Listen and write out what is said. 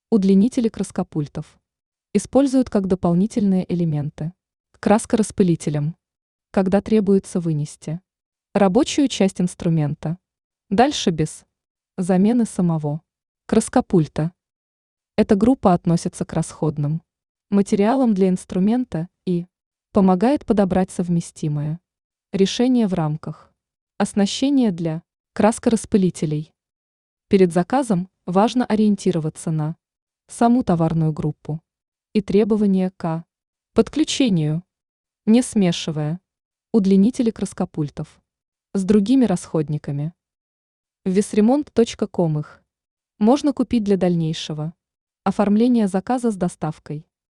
Удлинители краскопультов. Используют как дополнительные элементы. Краскораспылителем. Когда требуется вынести рабочую часть инструмента. Дальше без замены самого краскопульта. Эта группа относится к расходным материалам для инструмента и помогает подобрать совместимое решение в рамках оснащения для краскораспылителей. Перед заказом важно ориентироваться на саму товарную группу и требования к подключению, не смешивая удлинители краскопультов с другими расходниками. В весремонт.ком их можно купить для дальнейшего оформления заказа с доставкой.